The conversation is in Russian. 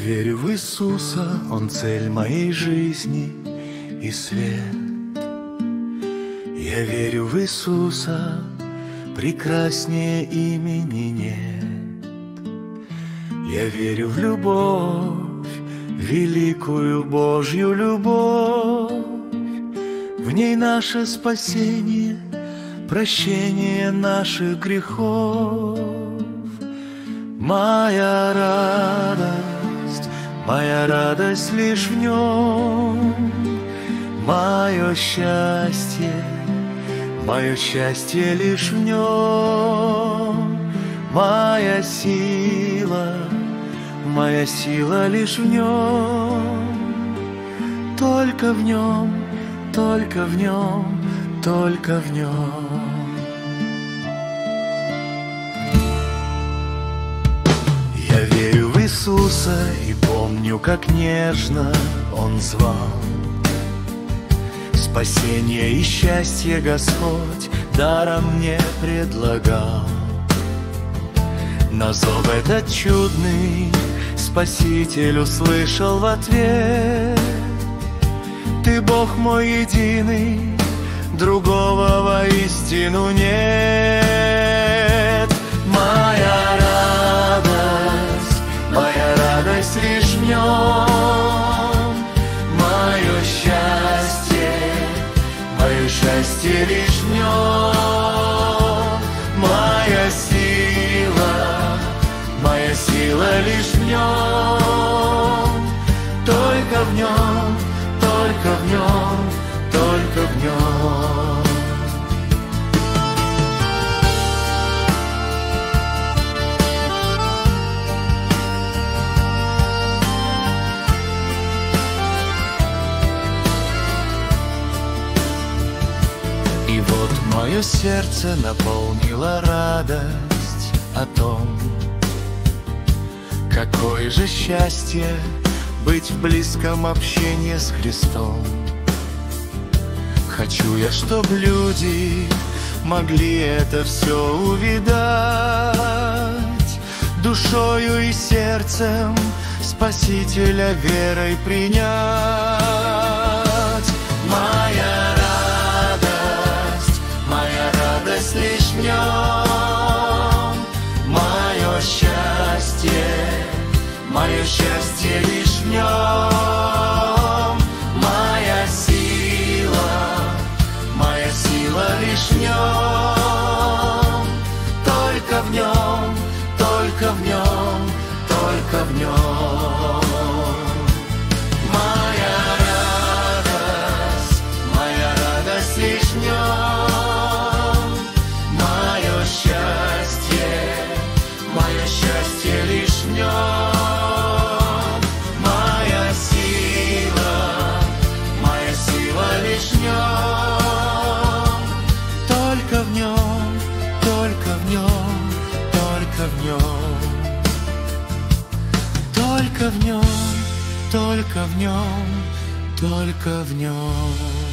верю в Иисуса, Он цель моей жизни и свет. Я верю в Иисуса, прекраснее имени нет. Я верю в любовь, великую Божью любовь. В ней наше спасение, прощение наших грехов. Моя радость лишь в нем. Мое счастье лишь в нем. Моя сила лишь в нем. Только в нем, только в нем, только в нем. Я верю в Иисуса и помню, как нежно Он звал. Спасение и счастье Господь даром мне предлагал. На зов этот чудный Спаситель услышал в ответ: Ты Бог мой единый, другого воистину нет. Моя радость лишь в нем. Мое счастье лишь в нем. Моя сила лишь в нем. Только в нем, только в нем, только в нем. И вот мое сердце наполнило радость о том, какое же счастье быть в близком общении с Христом. Хочу я, чтоб люди могли это все увидать, душою и сердцем Спасителя верой принять. Моя радость лишь в нем. Мое счастье лишь в нем. Моя сила лишь в нем. Только в нем, только в нем, только в нем. Моя радость лишь в нем. Мое счастье лишь в нем. Моя сила лишь в нем. Только в нем, только в нем, только в нем. Только в нем, только в нем, только в нем.